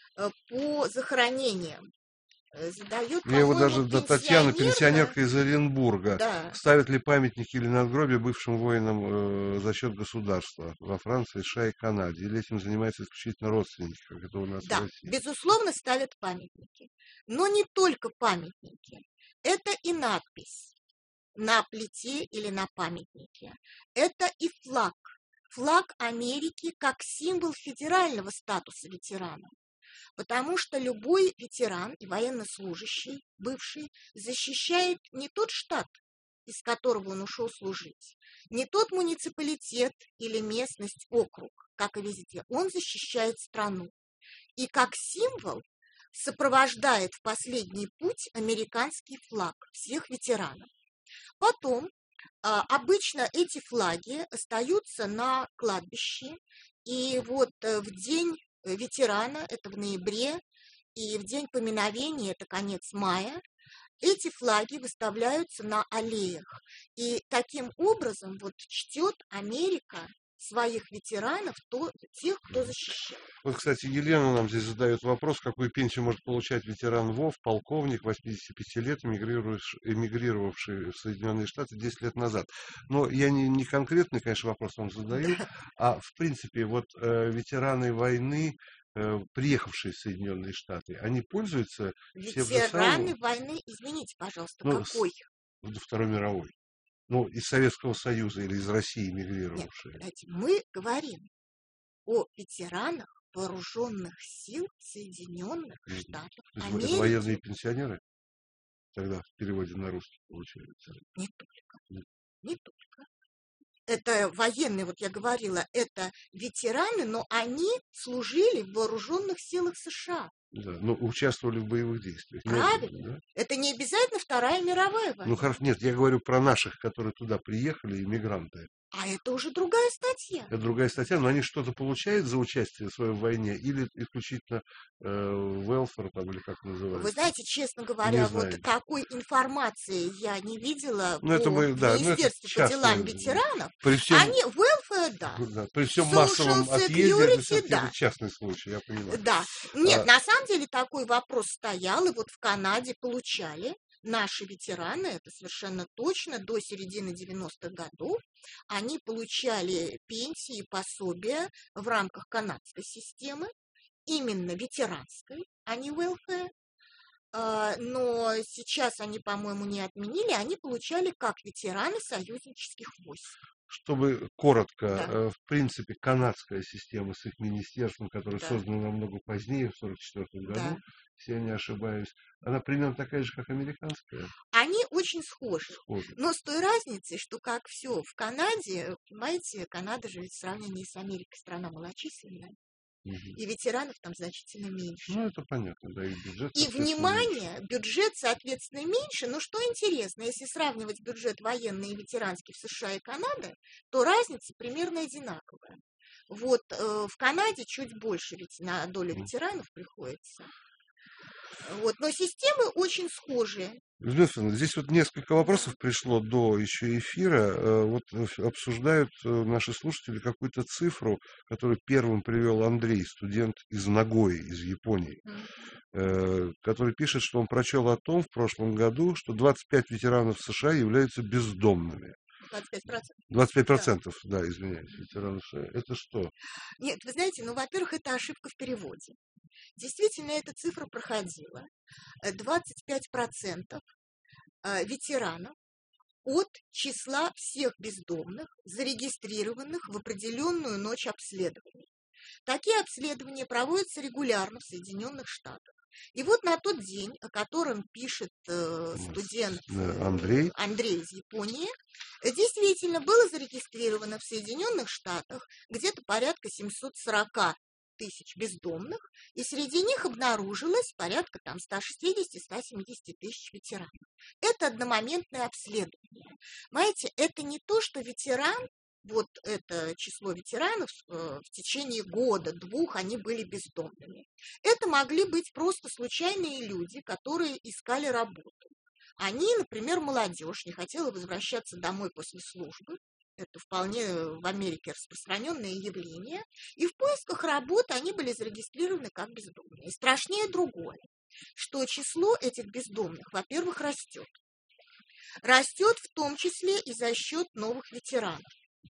по захоронениям. Задает, я его даже до Татьяны, пенсионерка да? из Оренбурга. Да. Ставят ли памятники или надгробия бывшим воинам э, за счет государства во Франции, США и Канаде? Или этим занимаются исключительно родственники, как это у нас да, в России? Безусловно, ставят памятники. Но не только памятники. Это и надпись на плите или на памятнике. Это и флаг. Флаг Америки как символ федерального статуса ветерана. Потому что любой ветеран и военнослужащий, бывший, защищает не тот штат, из которого он ушел служить, не тот муниципалитет или местность, округ, как и везде. Он защищает страну. И как символ сопровождает в последний путь американский флаг всех ветеранов. Потом обычно эти флаги остаются на кладбище, и вот в день ветерана, это в ноябре, и в день поминовения, это конец мая, эти флаги выставляются на аллеях. И таким образом вот чтет Америка своих ветеранов, то, тех, кто защищает. Вот, кстати, Елена нам здесь задает вопрос, какую пенсию может получать ветеран ВОВ, полковник, восьмидесяти пяти лет, эмигрировавший в Соединенные Штаты десять лет назад. Но я не, не конкретный, конечно, вопрос вам задаю, а в принципе, вот э, ветераны войны, э, приехавшие в Соединенные Штаты, они пользуются... Ветераны войны, извините, пожалуйста, ну, какой? С, Второй мировой. Ну, из Советского Союза или из России эмигрировавшие. Нет, мы говорим о ветеранах вооруженных сил Соединенных Штатов Америки. Это военные пенсионеры? Тогда в переводе на русский получается. Не только. Нет. Не только. Это военные, вот я говорила, это ветераны, но они служили в вооруженных силах США. Да, но участвовали в боевых действиях. Правильно. Да? Это не обязательно Вторая мировая война. Ну хорошо, нет, я говорю про наших, которые туда приехали, иммигранты. А это уже другая статья. Это другая статья, но они что-то получают за участие в своей войне или исключительно э, welfare, там, или как называется? Вы знаете, честно говоря, вот такой информации я не видела ну, по это мы, да, Министерству по делам ветеранов. При всем, они welfare, да. да. При всем Social массовом отъезде, это да. частный случай, я понимаю. Да. Нет, а, на самом деле такой вопрос стоял, и вот в Канаде получали наши ветераны, это совершенно точно, до середины девяностых годов, они получали пенсии и пособия в рамках канадской системы, именно ветеранской, а не welfare. Но сейчас они, по-моему, не отменили, они получали как ветераны союзнических войск. Чтобы коротко, да. в принципе, канадская система с их министерством, которая да. создана намного позднее, в сорок четвёртом году, да. если я не ошибаюсь, она примерно такая же, как американская? Они очень схожи, схожи. Но с той разницей, что как все в Канаде, понимаете, Канада же в сравнении с Америкой страна малочисленная. Угу. И ветеранов там значительно меньше. Ну, это понятно, да, и бюджет. И внимание, меньше. Бюджет, соответственно, меньше. Но что интересно, если сравнивать бюджет военный и ветеранский в США и Канаде, то разница примерно одинаковая. Вот э, в Канаде чуть больше ведь на долю ветеранов приходится. Вот, но системы очень схожие. Людмила, здесь вот несколько вопросов пришло до еще эфира. Вот обсуждают наши слушатели какую-то цифру, которую первым привел Андрей, студент из Нагои, из Японии, mm. который пишет, что он прочел о том в прошлом году, что двадцать пять ветеранов США являются бездомными. двадцать пять процентов. двадцать пять процентов, да, да извиняюсь, ветеранов США. Это что? Нет, вы знаете, ну, во-первых, это ошибка в переводе. Действительно, эта цифра проходила. двадцать пять процентов ветеранов от числа всех бездомных, зарегистрированных в определенную ночь обследований. Такие обследования проводятся регулярно в Соединенных Штатах. И вот на тот день, о котором пишет э, студент э, Андрей. Андрей из Японии, действительно было зарегистрировано в Соединенных Штатах где-то порядка семьсот сорок тысяч бездомных, и среди них обнаружилось порядка там сто шестьдесят - сто семьдесят тысяч ветеранов. Это одномоментное обследование. Понимаете, это не то, что ветеран, вот это число ветеранов в течение года-двух они были бездомными. Это могли быть просто случайные люди, которые искали работу. Они, например, молодежь, не хотела возвращаться домой после службы. Это вполне в Америке распространенное явление. И в поисках работы они были зарегистрированы как бездомные. И страшнее другое, что число этих бездомных, во-первых, растет. Растет в том числе и за счет новых ветеранов.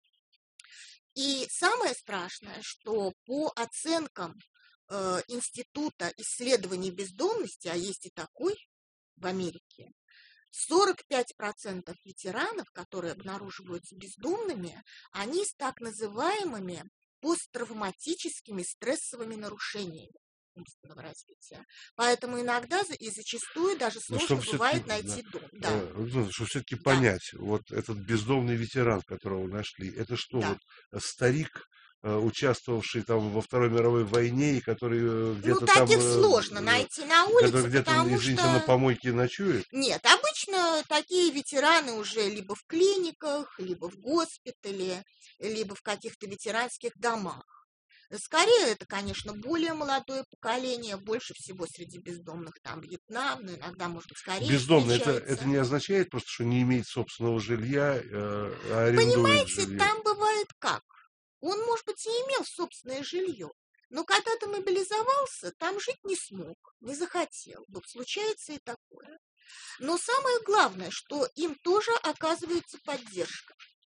И самое страшное, что по оценкам э, Института исследований бездомности, а есть и такой в Америке, сорок пять процентов ветеранов, которые обнаруживаются бездомными, они с так называемыми посттравматическими стрессовыми нарушениями умственного развития. Поэтому иногда и зачастую даже сложно бывает найти да, дом. Да. Э, чтобы все-таки Да. понять, вот этот бездомный ветеран, которого нашли, это что, Да. вот старик, э, участвовавший там во Второй мировой войне, и который э, где-то Ну, там... таких э, сложно э, найти на который улице, где-то, потому извините, что... на помойке ночует? Нет, обычно такие ветераны уже либо в клиниках, либо в госпитале, либо в каких-то ветеранских домах. Скорее, это, конечно, более молодое поколение, больше всего среди бездомных там Вьетнам, но иногда, может быть, скорее Бездомный, это, встречается. это не означает просто, что не имеет собственного жилья, э, а арендует Понимаете, жилье. там бывает как? Он, может быть, и имел собственное жилье, но когда-то мобилизовался, там жить не смог, не захотел. Вот случается и такое. Но самое главное, что им тоже оказывается поддержка.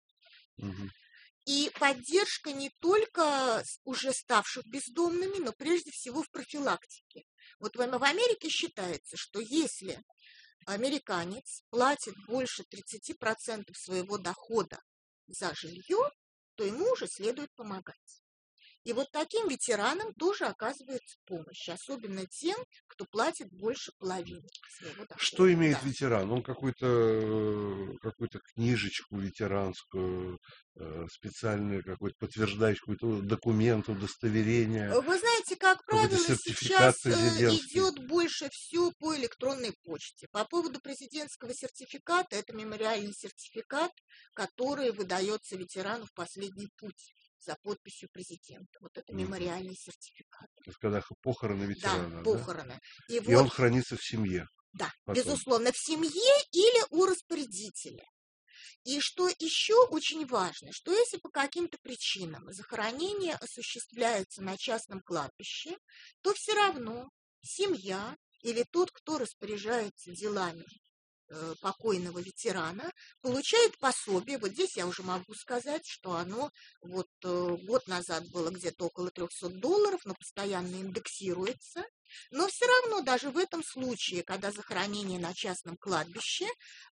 Мгм. И поддержка не только уже ставших бездомными, но прежде всего в профилактике. Вот в в Америке считается, что если американец платит больше тридцати процентов своего дохода за жилье, то ему уже следует помогать. И вот таким ветеранам тоже оказывается помощь, особенно тем, кто платит больше половины своего дохода. Что имеет Да. ветеран? Он какую-то э, какую-то книжечку ветеранскую, э, специальную, какой-то подтверждающий какой-то документ, удостоверение, Вы знаете, как какой-то правило, сертификат сейчас э, президентский. идет больше всего по электронной почте. По поводу президентского сертификата, это мемориальный сертификат, который выдается ветерану в последний путь за подписью президента. Вот это Мгм. мемориальный сертификат. То есть, когда х- похороны Да, ветерана, да? похороны. И И вот, он хранится в семье да, потом. безусловно, в семье или у распорядителя. И что еще очень важно, что если по каким-то причинам захоронение осуществляется на частном кладбище, то все равно семья или тот, кто распоряжается делами э, покойного ветерана, получает пособие. Вот здесь я уже могу сказать, что оно вот э, год назад было где-то около трехсот долларов, но постоянно индексируется. Но все равно даже в этом случае, когда захоронение на частном кладбище,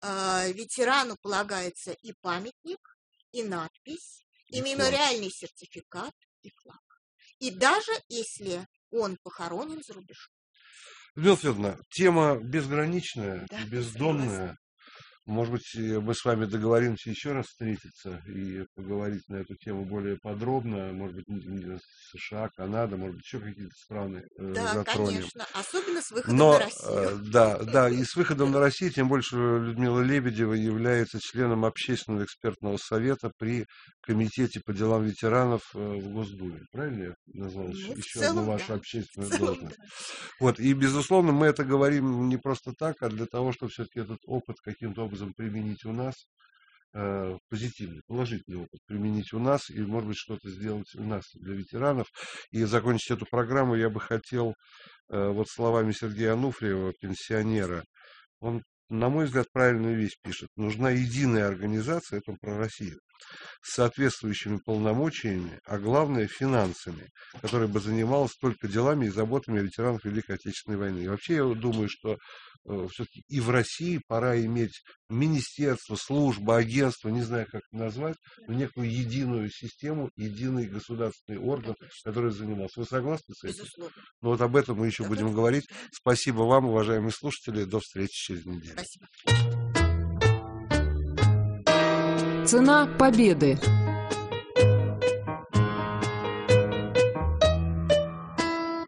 э, ветерану полагается и памятник, и надпись, и, И флаг. мемориальный сертификат, и флаг. И даже если он похоронен за рубежом. Людмила Федоровна, тема безграничная, Да, бездонная. Может быть, и мы с вами договоримся еще раз встретиться и поговорить на эту тему более подробно. Может быть, не- не США, Канада, может быть, еще какие-то страны э, Да, затронем. конечно, особенно с выходом Но, на Россию. э, да, да, и с выходом на Россию, тем больше Людмила Лебедева является членом общественного экспертного совета при Комитете по делам ветеранов э, в Госдуме. Правильно я назвал Ну, еще, в еще целом, одну вашу да. В общественную целом, должность? да. Вот, и, безусловно, мы это говорим не просто так, а для того, чтобы все-таки этот опыт каким-то образом применить у нас, э, позитивный, положительный опыт применить у нас и, может быть, что-то сделать у нас для ветеранов. И закончить эту программу я бы хотел э, вот словами Сергея Ануфриева, пенсионера. Он, на мой взгляд, правильную вещь пишет. Нужна единая организация, это он про Россию, с соответствующими полномочиями, а главное финансами, которая бы занималась только делами и заботами ветеранов Великой Отечественной войны. И вообще, я думаю, что все-таки и в России пора иметь министерство, службу, агентство, не знаю, как это назвать, но некую единую систему, единый государственный орган, который занимался. Вы согласны с этим? Безусловно. Ну вот об этом мы еще Да, будем да. говорить. Спасибо вам, уважаемые слушатели. До встречи через неделю. Спасибо. Цена победы.